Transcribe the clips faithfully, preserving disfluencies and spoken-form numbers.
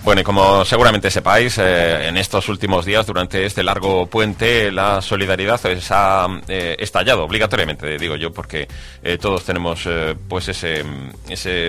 Bueno, y como seguramente sepáis, eh, en estos últimos días, durante este largo puente, la solidaridad se ha eh, estallado obligatoriamente, digo yo, porque eh, todos tenemos eh, pues ese, ese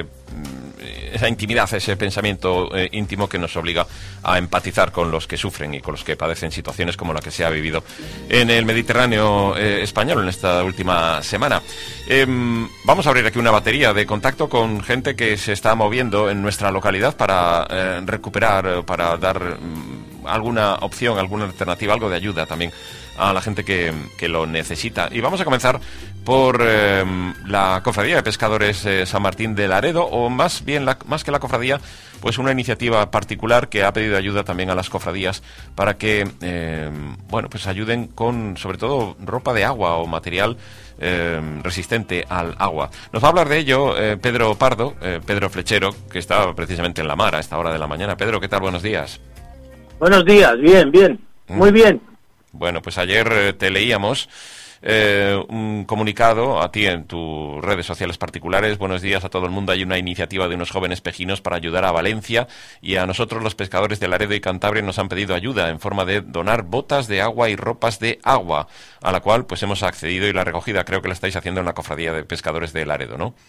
esa intimidad, ese pensamiento eh, íntimo que nos obliga a empatizar con los que sufren y con los que padecen situaciones como la que se ha vivido en el Mediterráneo eh, español en esta última semana. Eh, vamos a abrir aquí una batería de contacto con gente que se está moviendo en nuestra localidad para eh, recuperar, para dar mm, alguna opción, alguna alternativa, algo de ayuda también a la gente que, que lo necesita. Y vamos a comenzar por eh, la Cofradía de Pescadores eh, San Martín de Laredo, o más bien, la, más que la cofradía, pues una iniciativa particular que ha pedido ayuda también a las cofradías para que, eh, bueno, pues ayuden con, sobre todo, ropa de agua o material eh, resistente al agua. Nos va a hablar de ello eh, Pedro Pardo, eh, Pedro Flechero, que está precisamente en la mar a esta hora de la mañana. Pedro, ¿qué tal? Buenos días. Buenos días, bien, bien, muy bien. Bueno, pues ayer eh, te leíamos eh, un comunicado a ti en tus redes sociales particulares. Buenos días a todo el mundo. Hay una iniciativa de unos jóvenes pejinos para ayudar a Valencia, y a nosotros los pescadores de Laredo y Cantabria nos han pedido ayuda en forma de donar botas de agua y ropas de agua, a la cual pues hemos accedido, y la recogida creo que la estáis haciendo en la Cofradía de Pescadores de Laredo, ¿no?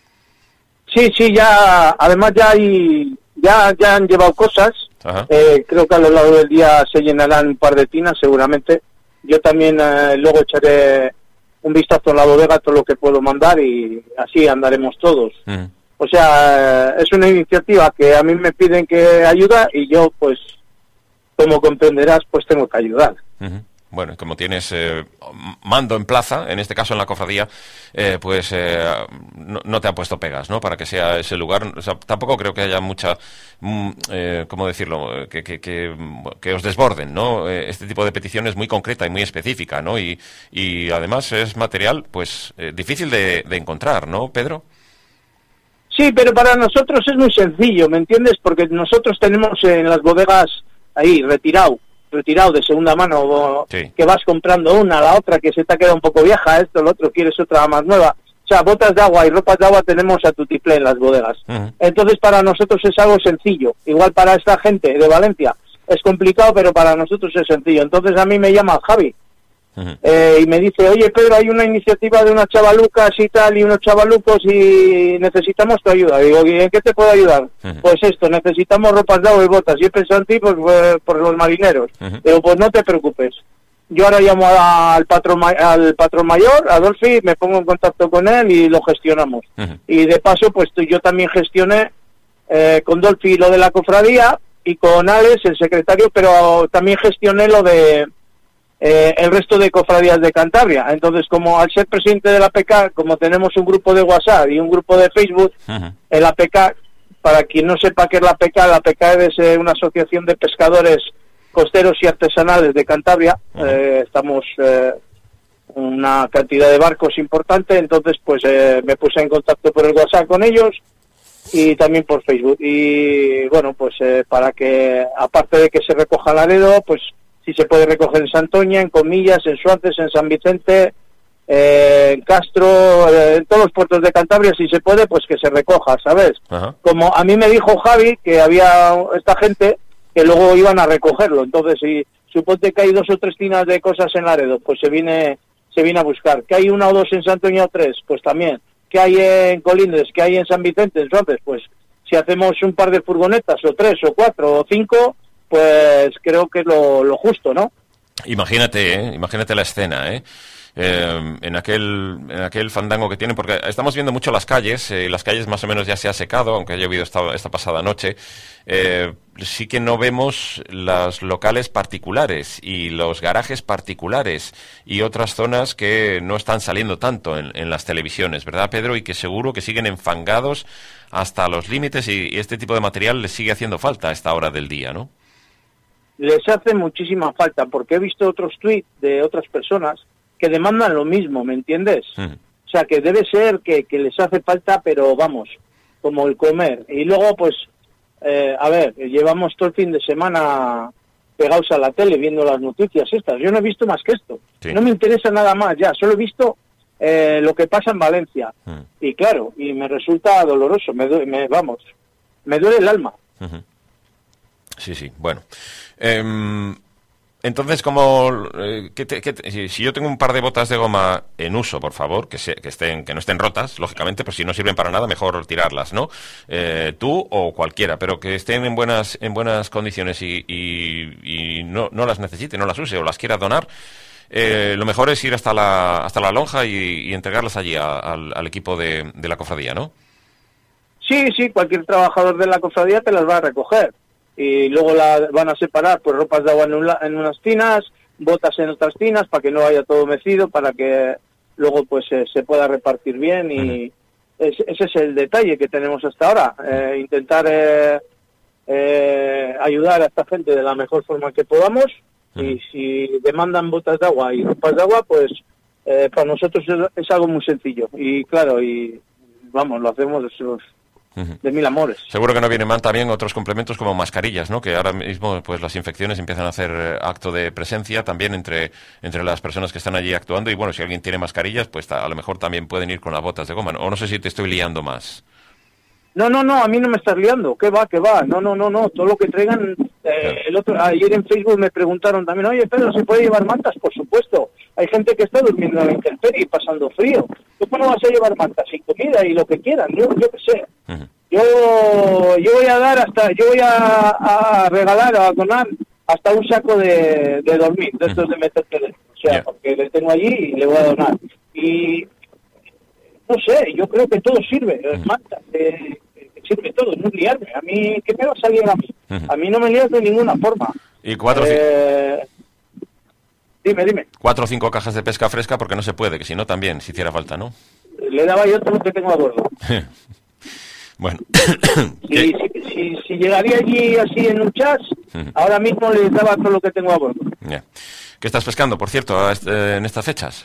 Sí, sí, ya, además ya hay, ya, ya han llevado cosas. Eh, creo que a lo largo del día se llenarán un par de tinas seguramente. Yo también eh, luego echaré un vistazo en la bodega, todo lo que puedo mandar, y así andaremos todos. Mm. O sea, eh, es una iniciativa que a mí me piden que ayuda, y yo, pues, como comprenderás, pues tengo que ayudar. Uh-huh. Bueno, como tienes eh, mando en plaza, en este caso en la cofradía, eh, pues eh, no, no te han puesto pegas, ¿no? Para que sea ese lugar. O sea, tampoco creo que haya mucha, mm, eh, ¿cómo decirlo? Que, que, que, que os desborden, ¿no? Eh, este tipo de petición es muy concreta y muy específica, ¿no? Y, y además es material, pues, eh, difícil de, de encontrar, ¿no, Pedro? Sí, pero para nosotros es muy sencillo, ¿me entiendes? Porque nosotros tenemos en las bodegas ahí, retirado. retirado de segunda mano, sí. Que vas comprando una, la otra que se te ha quedado un poco vieja, esto, lo otro, quieres otra más nueva. O sea, botas de agua y ropas de agua tenemos a tutiplén en las bodegas. Uh-huh. Entonces, para nosotros es algo sencillo. Igual para esta gente de Valencia es complicado, pero para nosotros es sencillo. Entonces, a mí me llama Javi, uh-huh. eh, y me dice, oye, Pedro, hay una iniciativa de unas chavalucas y tal, y unos chavalucos, y necesitamos tu ayuda. Digo, ¿y en qué te puedo ayudar? Uh-huh. Pues esto, necesitamos ropas de agua y botas. Y he pensado en ti, pues, pues por los marineros. Uh-huh. Digo, pues no te preocupes. Yo ahora llamo a, al patrón al patrón mayor, a Adolfi, me pongo en contacto con él y lo gestionamos. Uh-huh. Y de paso, pues yo también gestioné eh, con Dolfi lo de la cofradía, y con Alex, el secretario, pero también gestioné lo de Eh, el resto de cofradías de Cantabria. Entonces, como al ser presidente de la P K, como tenemos un grupo de WhatsApp y un grupo de Facebook, uh-huh. el A P K, para quien no sepa qué es la P K, la P K es eh, una asociación de pescadores costeros y artesanales de Cantabria. Uh-huh. Eh, estamos eh, una cantidad de barcos importante, entonces pues eh, me puse en contacto por el WhatsApp con ellos y también por Facebook. Y bueno, pues eh, para que, aparte de que se recoja Laredo, pues si se puede recoger en Santoña, en Comillas, en Suantes, en San Vicente, eh, en Castro, eh, en todos los puertos de Cantabria, si se puede, pues que se recoja, ¿sabes? Ajá. Como a mí me dijo Javi que había esta gente que luego iban a recogerlo, entonces si suponte que hay dos o tres tinas de cosas en Laredo, pues se viene se viene a buscar. Que hay una o dos en Santoña o tres, pues también. Que hay en Colindres, que hay en San Vicente, en Suantes, pues si hacemos un par de furgonetas, o tres, o cuatro, o cinco, pues creo que es lo, lo justo, ¿no? Imagínate, ¿eh? Imagínate la escena, ¿eh? Eh, en aquel en aquel fandango que tienen, porque estamos viendo mucho las calles, eh, las calles más o menos ya se ha secado, aunque ha llovido esta, esta pasada noche. Eh, sí que no vemos los locales particulares y los garajes particulares y otras zonas que no están saliendo tanto en, en las televisiones, ¿verdad, Pedro? Y que seguro que siguen enfangados hasta los límites, y, y este tipo de material les sigue haciendo falta a esta hora del día, ¿no? Les hace muchísima falta, porque he visto otros tweets de otras personas que demandan lo mismo, ¿me entiendes? Mm. O sea, que debe ser que, que les hace falta, pero vamos, como el comer. Y luego, pues, eh, a ver, llevamos todo el fin de semana pegados a la tele viendo las noticias estas. Yo no he visto más que esto. Sí. No me interesa nada más ya, solo he visto eh, lo que pasa en Valencia. Mm. Y claro, y me resulta doloroso, me, duele, me vamos, me duele el alma. Uh-huh. Sí, sí, bueno. Eh, entonces, como eh, que te, que te, si, si yo tengo un par de botas de goma en uso, por favor, que, se, que estén que no estén rotas, lógicamente, pues si no sirven para nada, mejor tirarlas, ¿no? Eh, tú o cualquiera, pero que estén en buenas en buenas condiciones y, y, y no, no las necesite, no las use o las quiera donar, eh, lo mejor es ir hasta la hasta la lonja y, y entregarlas allí a, al, al equipo de, de la cofradía, ¿no? Sí, sí, cualquier trabajador de la cofradía te las va a recoger. Y luego la van a separar, pues ropas de agua en, una, en unas tinas, botas en otras tinas, para que no haya todo mecido, para que luego pues eh, se pueda repartir bien. Y uh-huh. es, ese es el detalle que tenemos hasta ahora, eh, intentar eh, eh, ayudar a esta gente de la mejor forma que podamos. Uh-huh. Y si demandan botas de agua y ropas de agua, pues eh, para nosotros es, es algo muy sencillo. Y claro, y vamos, lo hacemos esos de mil amores. Seguro que no vienen mal también otros complementos como mascarillas, ¿no? Que ahora mismo pues las infecciones empiezan a hacer acto de presencia también entre entre las personas que están allí actuando y bueno, si alguien tiene mascarillas, pues a lo mejor también pueden ir con las botas de goma, ¿no? O no sé si te estoy liando más. No, no, no, a mí no me estás liando, ¿qué va, qué va? No, no, no, no, todo lo que traigan, eh, el otro, ayer en Facebook me preguntaron también, oye Pedro, ¿se puede llevar mantas? Por supuesto, hay gente que está durmiendo a la intemperie y pasando frío, ¿tú no vas a llevar mantas y comida y lo que quieran? Yo, yo qué sé, uh-huh. yo, yo voy a dar hasta, yo voy a, a regalar, a donar hasta un saco de, de dormir, de estos uh-huh. de meterte dentro, o sea, yeah. porque le tengo allí y le voy a donar, y no sé, yo creo que todo sirve, las mantas, eh, sirve todo, no liarme. A mí, ¿qué me va a salir a mí? Uh-huh. A mí no me lías de ninguna forma. Y cuatro eh... Dime, dime. Cuatro o cinco cajas de pesca fresca porque no se puede, que si no también, si hiciera falta, ¿no? Le daba yo todo lo que tengo a bordo. Bueno. si, si, si, si llegaría allí así en un chat, uh-huh. ahora mismo le daba todo lo que tengo a bordo. Yeah. ¿Qué estás pescando, por cierto, este, en estas fechas?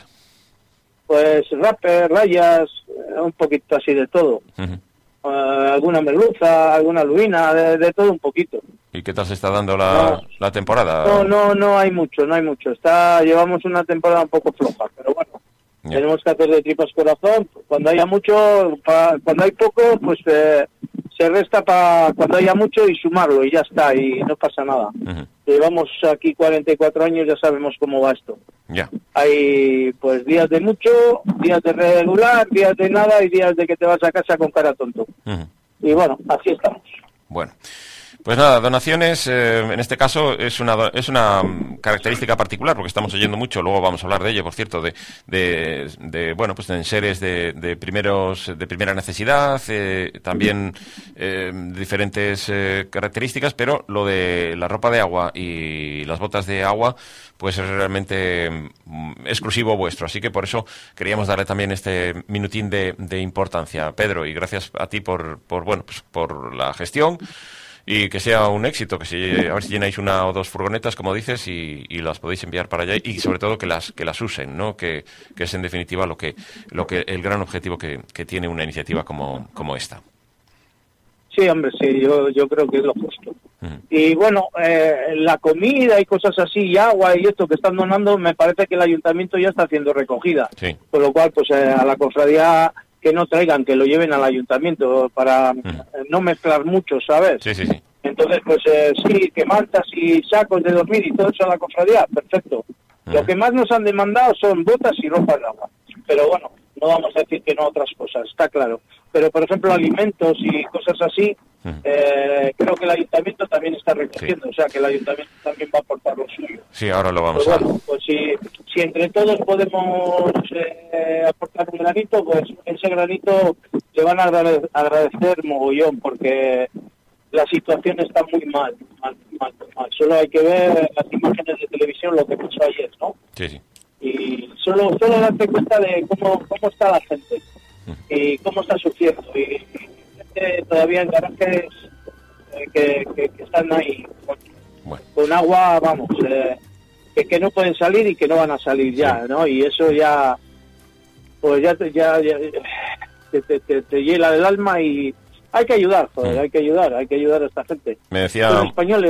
Pues rapper, rayas, un poquito así de todo. Uh-huh. Uh, alguna merluza, alguna lubina, de, de todo un poquito. ¿Y qué tal se está dando la, no, la temporada? No, no, no hay mucho, no hay mucho. Está, llevamos una temporada un poco floja, pero bueno, yeah. tenemos que hacer de tripas corazón. Cuando haya mucho, pa, cuando hay poco, pues eh, se resta para cuando haya mucho y sumarlo y ya está, y no pasa nada. Uh-huh. Llevamos aquí cuarenta y cuatro años, ya sabemos cómo va esto. Yeah. Hay pues días de mucho, días de regular, días de nada y días de que te vas a casa con cara tonto. Uh-huh. Y bueno, así estamos. Bueno, pues nada, donaciones, eh, en este caso es una es una característica particular porque estamos oyendo mucho, luego vamos a hablar de ello, por cierto, de de, de bueno, pues de enseres de, de primeros de primera necesidad, eh, también eh, diferentes eh, características, pero lo de la ropa de agua y las botas de agua pues es realmente mm, exclusivo vuestro, así que por eso queríamos darle también este minutín de, de importancia, Pedro, y gracias a ti por por bueno, pues por la gestión. Y que sea un éxito, que si, a ver si llenáis una o dos furgonetas, como dices, y, y las podéis enviar para allá y sobre todo que las que las usen, ¿no? Que, que es en definitiva lo que lo que el gran objetivo que, que tiene una iniciativa como, como esta. Sí, hombre, sí, yo yo creo que es lo justo. Uh-huh. Y bueno, eh, la comida y cosas así, y agua y esto que están donando, me parece que el ayuntamiento ya está haciendo recogida. Sí. Con lo cual, pues eh, a la cofradía que no traigan, que lo lleven al ayuntamiento para uh-huh. no mezclar mucho, ¿sabes? Sí, sí, sí. Entonces, pues eh, sí, que mantas y sacos de dormir y todo eso a la cofradía, perfecto. Uh-huh. Lo que más nos han demandado son botas y ropa de agua. Pero bueno, no vamos a decir que no otras cosas, está claro. Pero, por ejemplo, alimentos y cosas así, uh-huh. eh, creo que el ayuntamiento también está recogiendo, sí. O sea, que el ayuntamiento también va a aportar lo suyo. Sí, ahora lo vamos pues a... Bueno, pues si, si entre todos podemos eh, aportar un granito, pues ese granito le van a agradecer, agradecer mogollón, porque la situación está muy mal, mal, mal, mal. Solo hay que ver las imágenes de televisión, lo que pasó ayer, ¿no? Sí, sí. Y solo, solo darte cuenta de cómo, cómo está la gente y cómo está sufriendo. Y gente todavía en garajes eh, que, que, que están ahí con, bueno. con agua, vamos, eh, que, que no pueden salir y que no van a salir ya, sí. ¿no? Y eso ya, pues ya te, ya, ya te, te, te, te hiela el alma y hay que ayudar, joder, mm. hay que ayudar, hay que ayudar a esta gente. Me decía... Los españoles, ¿no?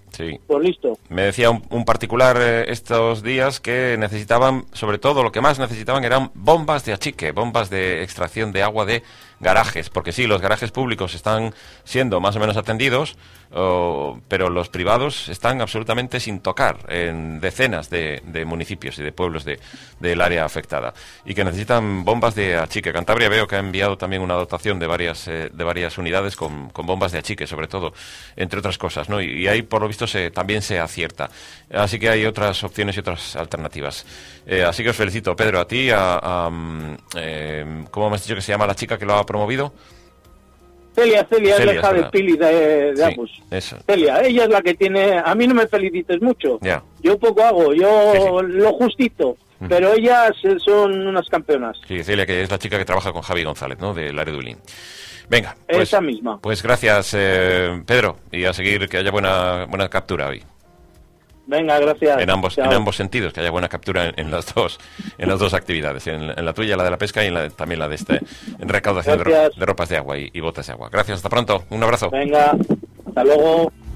Sí. Pues listo. Me decía un, un particular eh, estos días que necesitaban, sobre todo, lo que más necesitaban eran bombas de achique, bombas de extracción de agua de garajes, porque sí, los garajes públicos están siendo más o menos atendidos, oh, pero los privados están absolutamente sin tocar en decenas de, de municipios y de pueblos de, del área afectada, y que necesitan bombas de achique. Cantabria veo que ha enviado también una dotación de varias eh, de varias unidades con, con bombas de achique, sobre todo, entre otras cosas, ¿no? Y, y ahí, por lo visto, se, también se acierta. Así que hay otras opciones y otras alternativas. Eh, así que os felicito, Pedro, a ti, a, a eh, ¿cómo me has dicho que se llama la chica que lo ha promovido? Celia, Celia, Celia es la hija de Pili de, de sí, Apus. Eso. Celia, ella es la que tiene... A mí no me felicites mucho. Yeah. Yo poco hago, yo sí, sí. lo justito. Uh-huh. Pero ellas son unas campeonas. Sí, Celia, que es la chica que trabaja con Javi González, ¿no? De Laredo Ulín. Venga, pues, esa misma. Pues gracias, eh, Pedro, y a seguir, que haya buena buena captura hoy. Venga, gracias. En ambos, en ambos sentidos, que haya buena captura en, en las dos, en las dos actividades, en, en la tuya, la de la pesca, y en la, también la de este en recaudación de, ro de ropas de agua y, y botas de agua. Gracias, hasta pronto, un abrazo. Venga, hasta luego.